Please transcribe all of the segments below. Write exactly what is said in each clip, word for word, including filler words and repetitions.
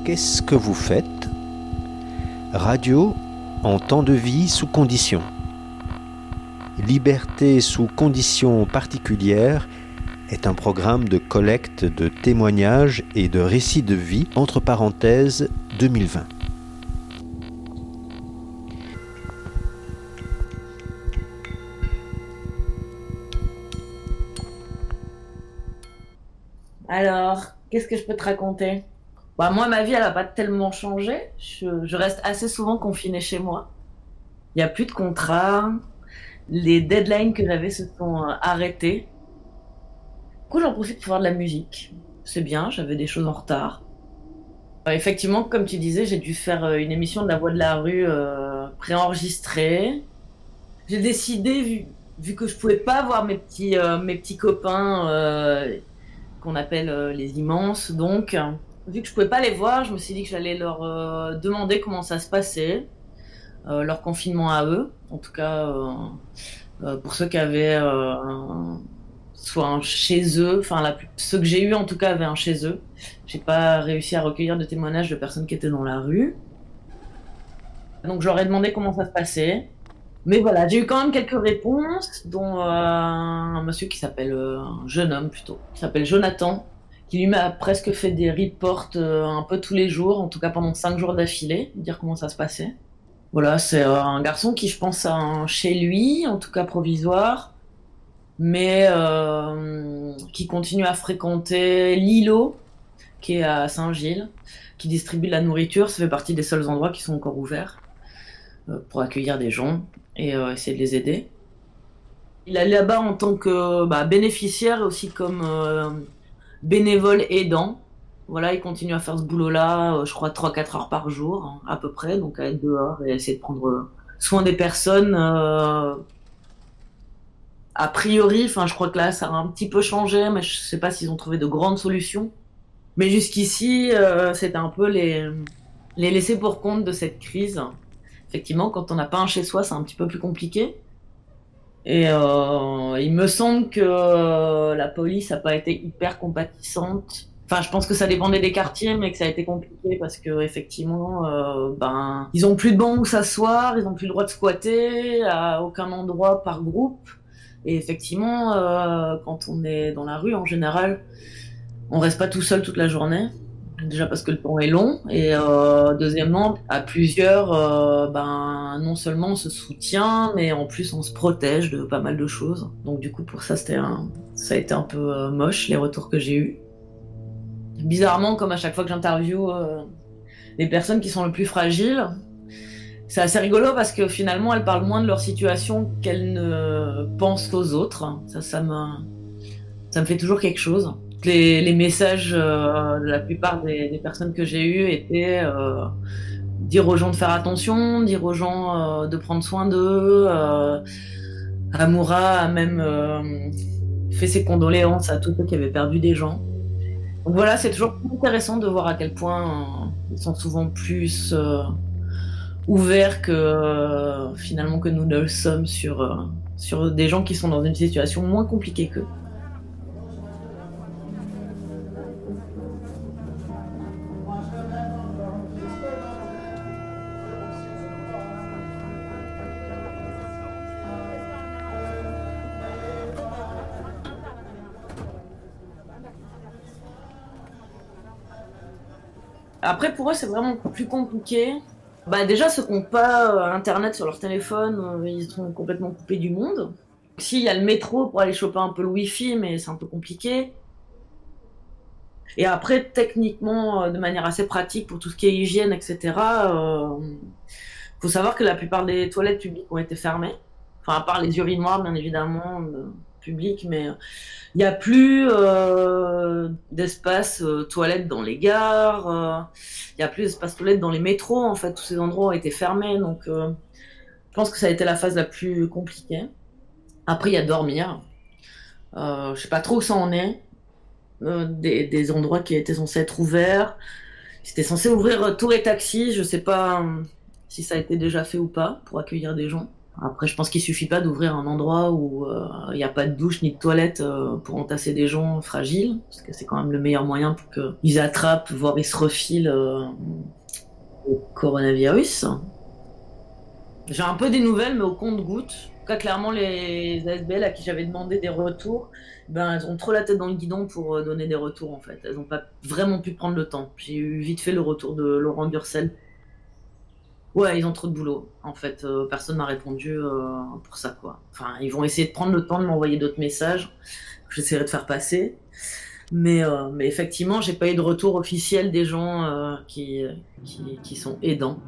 Qu'est-ce que vous faites ? Radio en temps de vie sous conditions. Liberté sous conditions particulières est un programme de collecte de témoignages et de récits de vie, entre parenthèses deux mille vingt. Alors, qu'est-ce que je peux te raconter ? Bah, moi, ma vie, elle n'a pas tellement changé. Je, je reste assez souvent confinée chez moi. Il n'y a plus de contrat. Les deadlines que j'avais se sont euh, arrêtés. Du coup, j'en profite pour faire de la musique. C'est bien, j'avais des choses en retard. Euh, effectivement, comme tu disais, j'ai dû faire euh, une émission de La Voix de la Rue euh, préenregistrée. J'ai décidé, vu, vu que je pouvais pas voir mes petits, euh, mes petits copains euh, qu'on appelle euh, les immenses, donc, euh, vu que je pouvais pas les voir, je me suis dit que j'allais leur euh, demander comment ça se passait, euh, leur confinement à eux, en tout cas euh, euh, pour ceux qui avaient euh, un, soit un chez eux, enfin la, ceux que j'ai eu en tout cas avaient un chez eux. J'ai pas réussi à recueillir de témoignages de personnes qui étaient dans la rue. Donc je leur ai demandé comment ça se passait. Mais voilà, j'ai eu quand même quelques réponses, dont euh, un monsieur qui s'appelle, euh, un jeune homme plutôt, qui s'appelle Jonathan, qui lui m'a presque fait des reports euh, un peu tous les jours, en tout cas pendant cinq jours d'affilée, dire comment ça se passait. Voilà, c'est euh, un garçon qui, je pense, a un chez lui, en tout cas provisoire, mais euh, qui continue à fréquenter l'îlot, qui est à Saint-Gilles, qui distribue de la nourriture. Ça fait partie des seuls endroits qui sont encore ouverts euh, pour accueillir des gens et euh, essayer de les aider. Il est là-bas en tant que bah, bénéficiaire, aussi comme euh, bénévole aidant. Voilà, il continue à faire ce boulot-là, euh, je crois trois à quatre heures par jour, hein, à peu près, donc à être dehors et essayer de prendre soin des personnes. Euh, a priori, enfin, je crois que là, ça a un petit peu changé, mais je sais pas s'ils ont trouvé de grandes solutions. Mais jusqu'ici, euh, c'était un peu les, les laissés pour compte de cette crise. Effectivement, quand on n'a pas un chez soi, c'est un petit peu plus compliqué. Et euh, il me semble que euh, la police n'a pas été hyper compatissante. Enfin, je pense que ça dépendait des quartiers, mais que ça a été compliqué parce que effectivement, euh, ben, ils ont plus de bancs où s'asseoir, ils ont plus le droit de squatter à aucun endroit par groupe. Et effectivement, euh, quand on est dans la rue, en général, on reste pas tout seul toute la journée. Déjà parce que le temps est long, et euh, deuxièmement, à plusieurs, euh, ben, non seulement on se soutient, mais en plus on se protège de pas mal de choses. Donc du coup, pour ça, c'était un... ça a été un peu euh, moche, les retours que j'ai eus. Bizarrement, comme à chaque fois que j'interviewe euh, les personnes qui sont les plus fragiles, c'est assez rigolo parce que finalement, elles parlent moins de leur situation qu'elles ne pensent aux autres. Ça, ça me, ça me fait toujours quelque chose. Les, les messages euh, de la plupart des, des personnes que j'ai eues étaient euh, dire aux gens de faire attention, dire aux gens euh, de prendre soin d'eux. Euh, Amoura a même euh, fait ses condoléances à tous ceux qui avaient perdu des gens. Donc voilà, c'est toujours intéressant de voir à quel point euh, ils sont souvent plus euh, ouverts que euh, finalement que nous ne le sommes sur, euh, sur des gens qui sont dans une situation moins compliquée qu'eux. Après, pour eux, c'est vraiment plus compliqué. Bah, déjà, ceux qui n'ont pas euh, Internet sur leur téléphone, euh, ils sont complètement coupés du monde. Si, il y a le métro pour aller choper un peu le Wi-Fi, mais c'est un peu compliqué. Et après, techniquement, euh, de manière assez pratique, pour tout ce qui est hygiène, et cetera, euh, faut savoir que la plupart des toilettes publiques ont été fermées. Enfin, à part les urinoirs, bien évidemment, euh, publics, mais il euh, n'y a plus euh, d'espace euh, toilettes dans les gares, il euh, n'y a plus d'espace toilettes dans les métros, en fait, tous ces endroits ont été fermés, donc euh, je pense que ça a été la phase la plus compliquée. Après, il y a dormir. Euh, je sais pas trop où ça en est. Euh, des, des endroits qui étaient censés être ouverts. C'était censé ouvrir euh, tours et taxis. Je sais pas euh, si ça a été déjà fait ou pas pour accueillir des gens. Après, je pense qu'il suffit pas d'ouvrir un endroit où il n'y a pas de douche ni de toilette euh, pour entasser des gens fragiles, parce que c'est quand même le meilleur moyen pour qu'ils attrapent, voire ils se refilent euh, le coronavirus. J'ai un peu des nouvelles, mais au compte-gouttes. En tout cas, clairement, les A S B L à qui j'avais demandé des retours, ben, elles ont trop la tête dans le guidon pour euh, donner des retours, en fait. Elles n'ont pas vraiment pu prendre le temps. J'ai eu vite fait le retour de Laurent Burcel. Ouais, ils ont trop de boulot. En fait, euh, personne m'a répondu euh, pour ça, quoi. Enfin, ils vont essayer de prendre le temps de m'envoyer d'autres messages que j'essaierai de faire passer. Mais, euh, mais effectivement, j'ai pas eu de retour officiel des gens euh, qui, qui, qui sont aidants.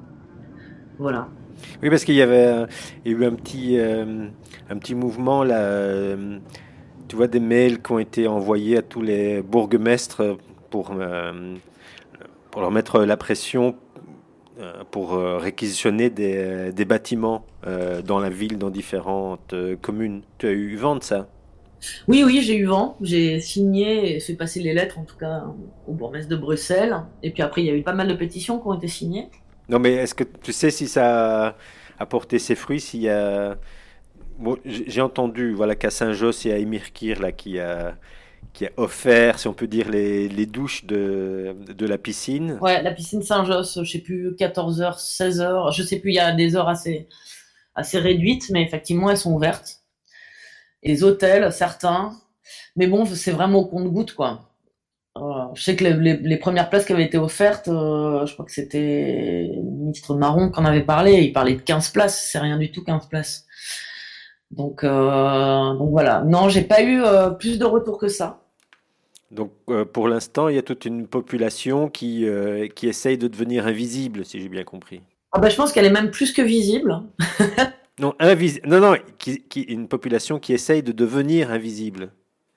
Voilà. Oui, parce qu'il y avait, euh, il y a eu un petit, euh, un petit mouvement là. euh, tu vois des mails qui ont été envoyés à tous les bourgmestres pour, euh, pour leur mettre la pression euh, pour euh, réquisitionner des, des bâtiments euh, dans la ville, dans différentes euh, communes. Tu as eu vent de ça? Oui, oui, j'ai eu vent. J'ai signé et fait passer les lettres, en tout cas, au bourgmestre de Bruxelles. Et puis après, il y a eu pas mal de pétitions qui ont été signées. Non, mais est-ce que tu sais si ça a porté ses fruits, s'il y a... Bon, j'ai j'ai entendu, voilà, qu'à Saint-Josse, il y a Émir Kir, là, qui a, qui a offert, si on peut dire, les, les douches de, de la piscine. Ouais, la piscine Saint-Josse, je sais plus, quatorze heures, seize heures, je sais plus, il y a des heures assez, assez réduites, mais effectivement, elles sont ouvertes. Et les hôtels, certains. Mais bon, c'est vraiment au compte-gouttes, quoi. Euh, je sais que les, les- les premières places qui avaient été offertes, euh, je crois que c'était le ministre Marron qui en avait parlé. Il parlait de quinze places, c'est rien du tout, quinze places. Donc, euh, donc voilà. Non, j'ai pas eu euh, plus de retours que ça. Donc, euh, pour l'instant, il y a toute une population qui, euh, qui essaye de devenir invisible, si j'ai bien compris. Ah bah, je pense qu'elle est même plus que visible. Non, invisible. Non, non, qui, qui- une population qui essaye de devenir invisible.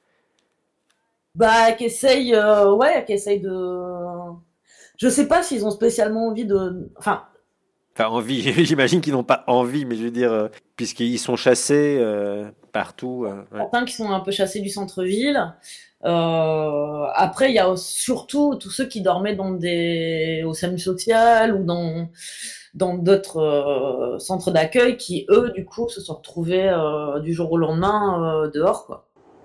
Bah, qui essaye, euh, ouais, qui essaye de. Je sais pas s'ils ont spécialement envie de. Enfin, Enfin, envie, j'imagine qu'ils n'ont pas envie, mais je veux dire, euh, puisqu'ils sont chassés euh, partout. euh, ouais. certains qui sont un peu chassés du centre-ville. Euh, après, il y a surtout tous ceux qui dormaient dans des au SAMU social ou dans dans d'autres euh, centres d'accueil qui, eux, du coup, se sont retrouvés euh, du jour au lendemain euh, dehors, quoi.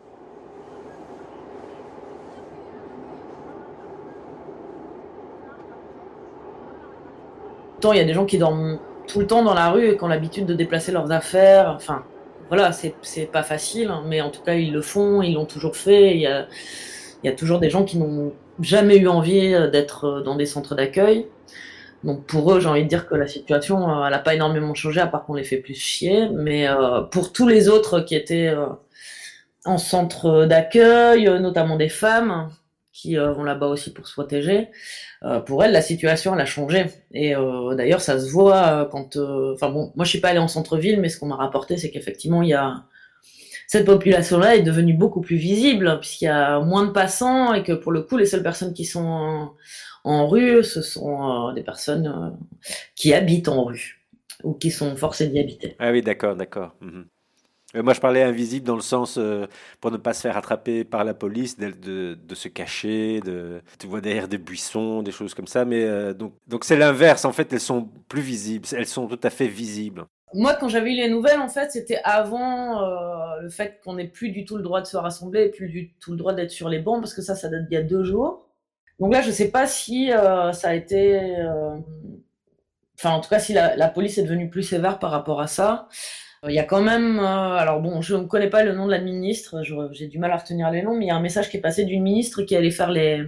Pourtant, il y a des gens qui dorment tout le temps dans la rue et qui ont l'habitude de déplacer leurs affaires. Enfin, voilà, c'est c'est pas facile, hein, mais en tout cas, ils le font, ils l'ont toujours fait. Il y a, il y a toujours des gens qui n'ont jamais eu envie euh, d'être euh, dans des centres d'accueil. Donc pour eux, j'ai envie de dire que la situation, euh, elle n'a pas énormément changé, à part qu'on les fait plus chier. Mais euh, pour tous les autres qui étaient euh, en centre d'accueil, euh, notamment des femmes qui euh, vont là-bas aussi pour se protéger, euh, pour elles, la situation, elle a changé. Et euh, d'ailleurs, ça se voit euh, quand... euh, Enfin bon, moi je suis pas allée en centre-ville, mais ce qu'on m'a rapporté, c'est qu'effectivement, il y a... Cette population-là est devenue beaucoup plus visible, puisqu'il y a moins de passants, et que pour le coup, les seules personnes qui sont en, en rue, ce sont euh, des personnes euh, qui habitent en rue, ou qui sont forcées d'y habiter. Ah oui, d'accord, d'accord. Mhm. Euh, moi, je parlais invisible dans le sens euh, pour ne pas se faire attraper par la police, de, de- de se cacher, de, tu vois, derrière des buissons, des choses comme ça. Mais euh, donc, donc c'est l'inverse. En fait, elles sont plus visibles. Elles sont tout à fait visibles. Moi, quand j'avais eu les nouvelles, en fait, c'était avant euh, le fait qu'on n'ait plus du tout le droit de se rassembler et plus du tout le droit d'être sur les bancs, parce que ça, ça date d'il y a deux jours. Donc là, je sais pas si euh, ça a été... euh, Enfin, en tout cas, si la, la police est devenue plus sévère par rapport à ça. Euh, Il y a quand même... euh, alors bon, je ne connais pas le nom de la ministre, je- j'ai du mal à retenir les noms, mais il y a un message qui est passé d'une ministre qui allait faire les,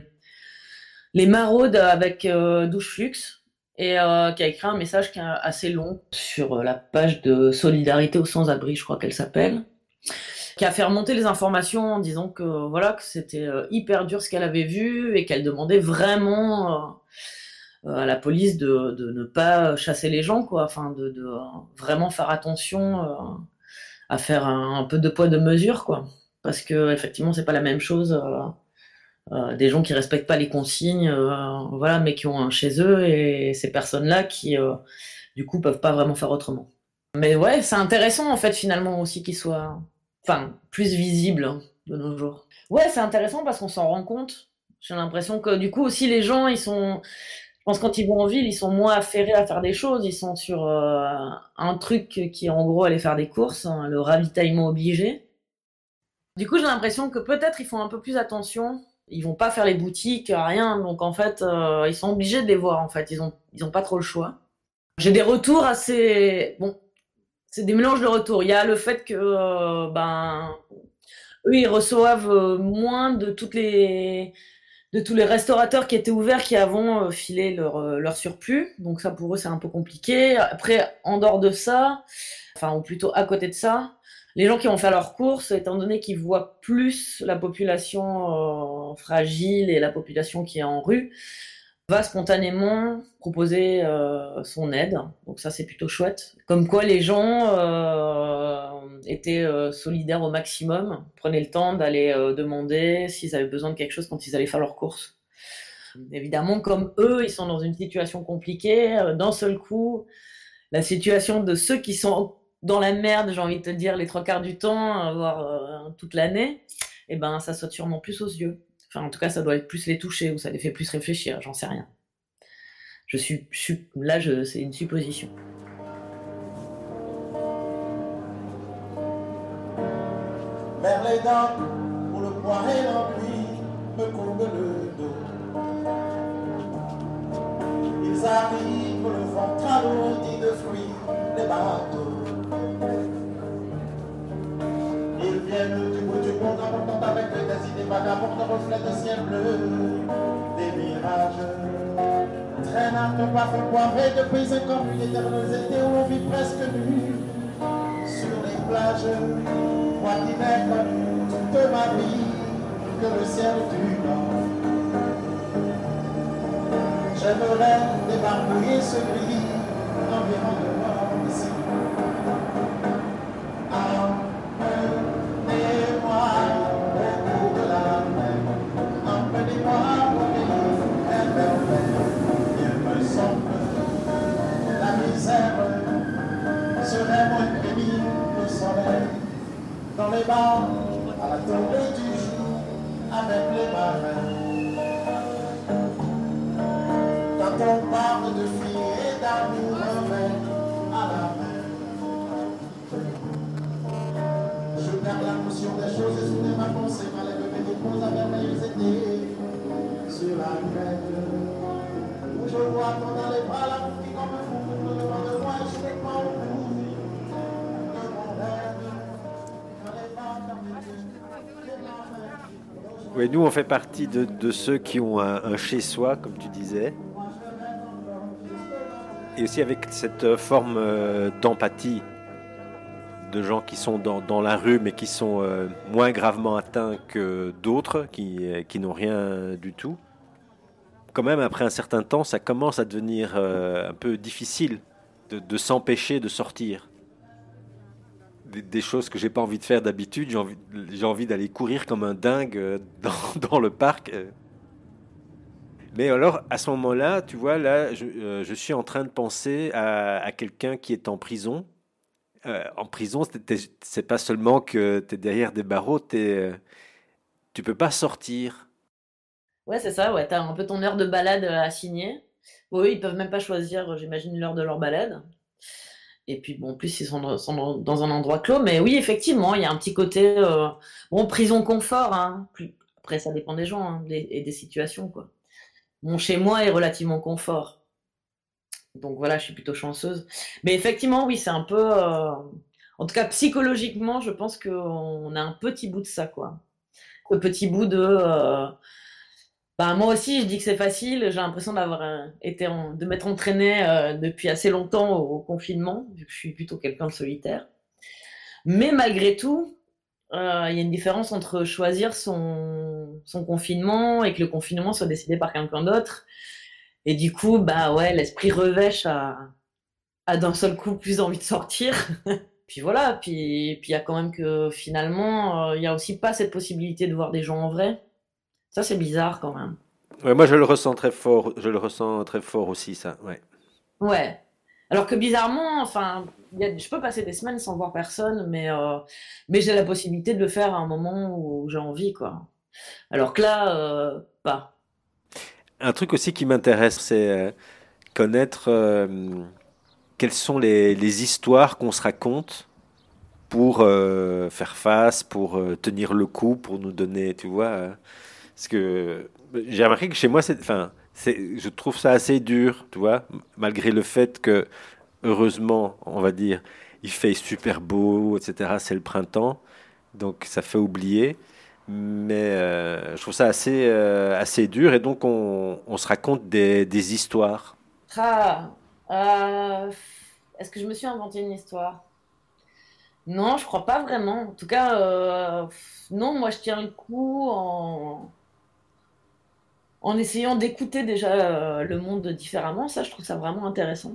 les maraudes avec euh, Douche Flux et euh, qui a écrit un message qui est assez long sur euh, la page de Solidarité aux sans-abri, je crois qu'elle s'appelle, qui a fait remonter les informations en disant que voilà que c'était euh, hyper dur ce qu'elle avait vu et qu'elle demandait vraiment euh, à la police de, de ne pas chasser les gens, quoi, enfin de, de euh, vraiment faire attention euh, à faire un, un peu de poids de mesure, quoi, parce que effectivement c'est pas la même chose. Euh, euh, des gens qui respectent pas les consignes, euh, voilà, mais qui ont un chez eux, et ces personnes-là qui, euh, du coup, peuvent pas vraiment faire autrement. Mais ouais, c'est intéressant en fait finalement aussi qu'ils soient, enfin, plus visibles hein, de nos jours. Ouais, c'est intéressant parce qu'on s'en rend compte. J'ai l'impression que du coup aussi les gens, ils sont, je pense que quand ils vont en ville, ils sont moins affairés à faire des choses. Ils sont sur euh, un truc qui, en gros, aller faire des courses, hein, le ravitaillement obligé. Du coup, j'ai l'impression que peut-être ils font un peu plus attention. Ils vont pas faire les boutiques, rien. Donc, en fait, euh, ils sont obligés de les voir, en fait. Ils ont, ils ont pas trop le choix. J'ai des retours assez... Bon, c'est des mélanges de retours. Il y a le fait que, euh, ben, eux, ils reçoivent euh, moins de toutes les de tous les restaurateurs qui étaient ouverts qui avant euh, filé leur, euh, leur surplus. Donc ça, pour eux, c'est un peu compliqué. Après, en dehors de ça, enfin, ou plutôt à côté de ça, les gens qui vont faire leurs courses, étant donné qu'ils voient plus la population euh, fragile et la population qui est en rue, va spontanément proposer euh, son aide. Donc ça, c'est plutôt chouette. Comme quoi, les gens euh, étaient euh, solidaires au maximum, prenaient le temps d'aller euh, demander s'ils avaient besoin de quelque chose quand ils allaient faire leurs courses. Évidemment, comme eux, ils sont dans une situation compliquée, euh, d'un seul coup, la situation de ceux qui sont dans la merde, j'ai envie de te dire, les trois quarts du temps, voire euh, toute l'année, eh ben, ça saute sûrement plus aux yeux. Enfin, en tout cas, ça doit être plus les toucher ou ça les fait plus réfléchir, j'en sais rien. Je suis, je suis là, je, c'est une supposition. Vers les dents, où le poids et l'ennui me courbent le dos. Ils arrivent, le ventre alourdi de fruits, les bateaux. Ils viennent du bout du monde en montant avec des idées vagabondes, reflets de ciel bleu, des mirages. Traînant parfum poivré de pays inconnus, d'éternels étés où on vit presque nu sur les plages. Moi qui n'ai connu toute ma vie que le ciel du Nord. J'aimerais débarbouiller ce gris environnement ici. Emmenez-moi au bout de la mer, emmenez-moi au pays imperfect. Il me semble la misère serait moins pénible le soleil. Dans les bars, à la tombée du jour, avec les marins. Quand on parle de filles et d'amour, main à la main. Je perds la notion des choses et soudain ma pensée m'enlève mes dépôts à merveilleux étés sur la grève. Où je vois ton dans les bras la boue qui comme un fou tourne devant de moi et je ne crois au bout de mon rêve. Oui, nous, on fait partie de, de ceux qui ont un, un chez-soi, comme tu disais. Et aussi avec cette forme euh, d'empathie de gens qui sont dans, dans la rue, mais qui sont euh, moins gravement atteints que d'autres, qui, euh, qui n'ont rien du tout. Quand même, après un certain temps, ça commence à devenir euh, un peu difficile de, de s'empêcher de sortir. Des, des choses que j'ai pas envie de faire d'habitude, j'ai envie, j'ai envie d'aller courir comme un dingue dans, dans le parc. Mais alors, à ce moment-là, tu vois, là, je, euh, je suis en train de penser à, à quelqu'un qui est en prison. Euh, en prison, c'est pas seulement que tu es derrière des barreaux, t'es, euh, tu peux pas sortir. Ouais, c'est ça, ouais, t'as un peu ton heure de balade à signer. Bon, eux, ils peuvent même pas choisir, j'imagine, l'heure de leur balade. Et puis, bon, en plus, ils sont dans, sont dans- dans un endroit clos. Mais oui, effectivement, il y a un petit côté... euh, bon, prison confort, hein. Plus- Après, ça dépend des gens hein, des- et des situations, quoi. Mon chez moi est relativement confort. Donc voilà, je suis plutôt chanceuse. Mais effectivement, oui, c'est un peu... euh, En tout cas, psychologiquement, je pense qu'on a un petit bout de ça, quoi. Le petit bout de... euh, Bah, moi aussi, je dis que c'est facile. J'ai l'impression d'avoir euh, été en- de m'être entraînée euh, depuis assez longtemps au, au confinement, vu que je suis plutôt quelqu'un de solitaire. Mais malgré tout, euh, il y a une différence entre choisir son, son confinement et que le confinement soit décidé par quelqu'un d'autre. Et du coup, bah ouais, l'esprit revêche a, a d'un seul coup plus envie de sortir. Puis voilà, puis puis il y a quand même que finalement, euh, il y a aussi pas cette possibilité de voir des gens en vrai. Ça, c'est bizarre quand même. Ouais, moi, je le ressens très fort. Je le ressens très fort aussi, ça. Ouais. Ouais. Alors que bizarrement, enfin, il y a- je peux passer des semaines sans voir personne, mais, euh, mais j'ai la possibilité de le faire à un moment où j'ai envie, quoi. Alors que là, euh, pas. Un truc aussi qui m'intéresse, c'est euh, connaître euh, quelles sont les, les histoires qu'on se raconte pour euh, faire face, pour euh, tenir le coup, pour nous donner, tu vois. euh, Parce que j'ai remarqué que chez moi, c'est, enfin, c'est, je trouve ça assez dur, tu vois, m- malgré le fait que, heureusement, on va dire, il fait super beau, et cetera. C'est le printemps, donc ça fait oublier. Mais euh, je trouve ça assez, euh, assez dur et donc on, on se raconte des, des histoires. Ah, euh, est-ce que je me suis inventé une histoire? Non, je crois pas vraiment. En tout cas, euh, non, moi je tiens le coup en, en essayant d'écouter déjà euh, le monde différemment. Ça, je trouve ça vraiment intéressant.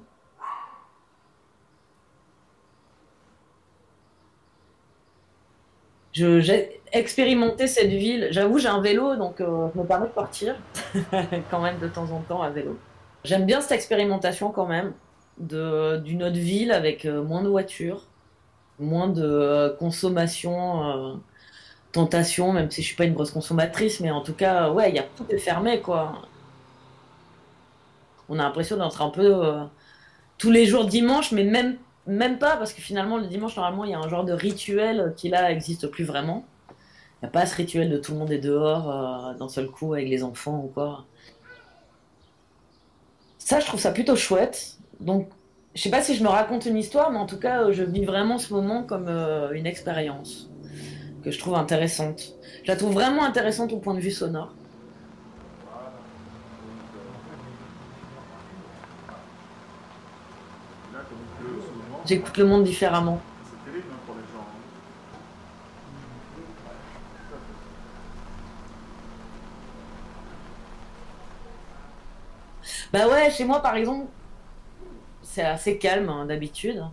Je, j'ai expérimenté cette ville. J'avoue, j'ai un vélo, donc euh, je me permets de partir quand même de temps en temps à vélo. J'aime bien cette expérimentation quand même de, d'une autre ville avec euh, moins de voitures, moins de euh, consommation, euh, tentation, même si je suis pas une grosse consommatrice, mais en tout cas, ouais, il y a tout est fermé, quoi. On a l'impression d'être un peu euh, tous les jours dimanche, mais même, même pas, parce que finalement, le dimanche, normalement, il y a un genre de rituel qui là existe plus vraiment. Il n'y a pas ce rituel de tout le monde est dehors euh, d'un seul coup avec les enfants ou quoi. Ça, je trouve ça plutôt chouette. Donc, je sais pas si je me raconte une histoire, mais en tout cas, euh, je vis vraiment ce moment comme euh, une expérience que je trouve intéressante. Je la trouve vraiment intéressante au point de vue sonore. Là, comme il pleut souvent, J'écoute le monde différemment. c'est terrible hein, pour les gens. Hein. Bah ouais, chez moi, par exemple, c'est assez calme hein, d'habitude.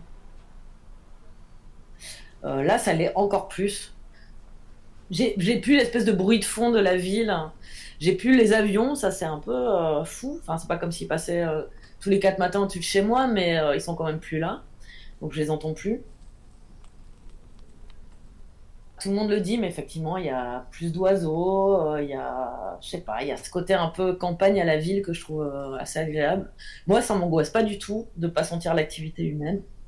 Euh, là, ça l'est encore plus. J'ai j'ai plus l'espèce de bruit de fond de la ville. J'ai plus les avions, ça c'est un peu euh, fou. Enfin, c'est pas comme s'ils passaient euh, tous les quatre matins au-dessus de chez moi, mais euh, ils sont quand même plus là. Donc je les entends plus. Tout le monde le dit, mais effectivement, il y a plus d'oiseaux, euh, il y a, je sais pas, il y a ce côté un peu campagne à la ville que je trouve euh, assez agréable. Moi, ça m'angoisse pas du tout de pas sentir l'activité humaine.